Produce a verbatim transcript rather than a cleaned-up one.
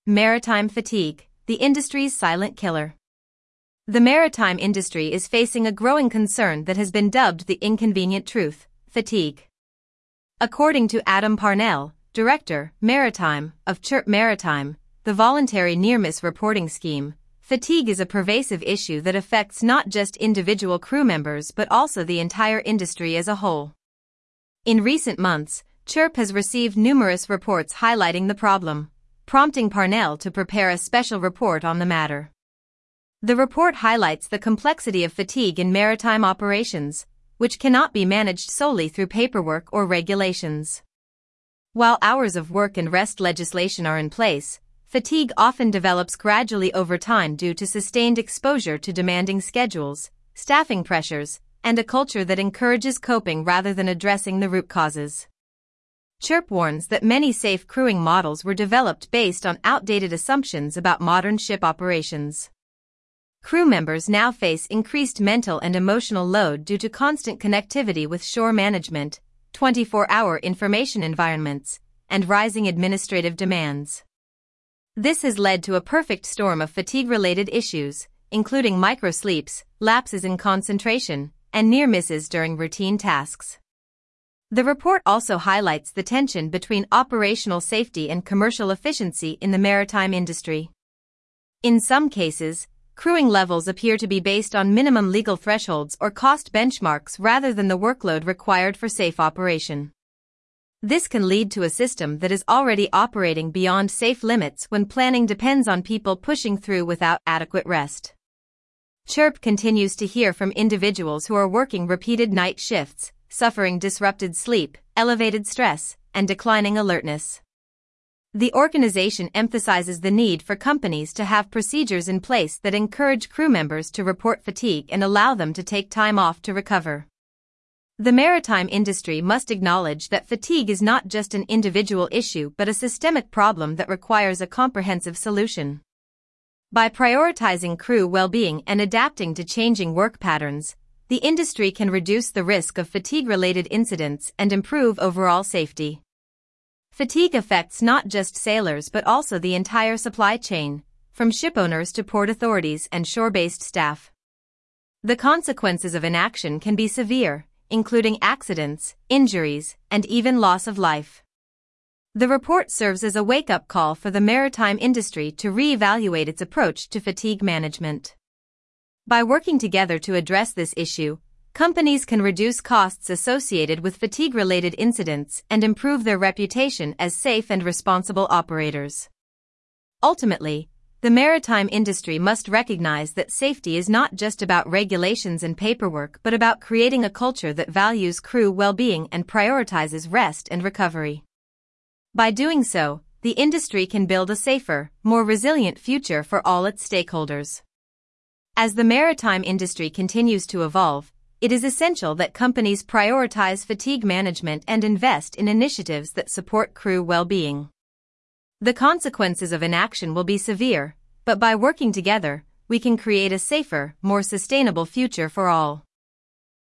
Maritime fatigue, the industry's silent killer. The maritime industry is facing a growing concern that has been dubbed the inconvenient truth: fatigue. According to Adam Parnell, Director, Maritime, of Chirp Maritime, the voluntary near-miss reporting scheme, fatigue is a pervasive issue that affects not just individual crew members but also the entire industry as a whole. In recent months, Chirp has received numerous reports highlighting the problem, prompting Parnell to prepare a special report on the matter. The report highlights the complexity of fatigue in maritime operations, which cannot be managed solely through paperwork or regulations. While hours of work and rest legislation are in place, fatigue often develops gradually over time due to sustained exposure to demanding schedules, staffing pressures, and a culture that encourages coping rather than addressing the root causes. Chirp warns that many safe crewing models were developed based on outdated assumptions about modern ship operations. Crew members now face increased mental and emotional load due to constant connectivity with shore management, twenty-four hour information environments, and rising administrative demands. This has led to a perfect storm of fatigue-related issues, including microsleeps, lapses in concentration, and near misses during routine tasks. The report also highlights the tension between operational safety and commercial efficiency in the maritime industry. In some cases, crewing levels appear to be based on minimum legal thresholds or cost benchmarks rather than the workload required for safe operation. This can lead to a system that is already operating beyond safe limits when planning depends on people pushing through without adequate rest. Chirp continues to hear from individuals who are working repeated night shifts, suffering disrupted sleep, elevated stress, and declining alertness. The organization emphasizes the need for companies to have procedures in place that encourage crew members to report fatigue and allow them to take time off to recover. The maritime industry must acknowledge that fatigue is not just an individual issue but a systemic problem that requires a comprehensive solution. By prioritizing crew well-being and adapting to changing work patterns, the industry can reduce the risk of fatigue-related incidents and improve overall safety. Fatigue affects not just sailors but also the entire supply chain, from shipowners to port authorities and shore-based staff. The consequences of inaction can be severe, including accidents, injuries, and even loss of life. The report serves as a wake-up call for the maritime industry to re-evaluate its approach to fatigue management. By working together to address this issue, companies can reduce costs associated with fatigue-related incidents and improve their reputation as safe and responsible operators. Ultimately, the maritime industry must recognize that safety is not just about regulations and paperwork but about creating a culture that values crew well-being and prioritizes rest and recovery. By doing so, the industry can build a safer, more resilient future for all its stakeholders. As the maritime industry continues to evolve, it is essential that companies prioritize fatigue management and invest in initiatives that support crew well-being. The consequences of inaction will be severe, but by working together, we can create a safer, more sustainable future for all.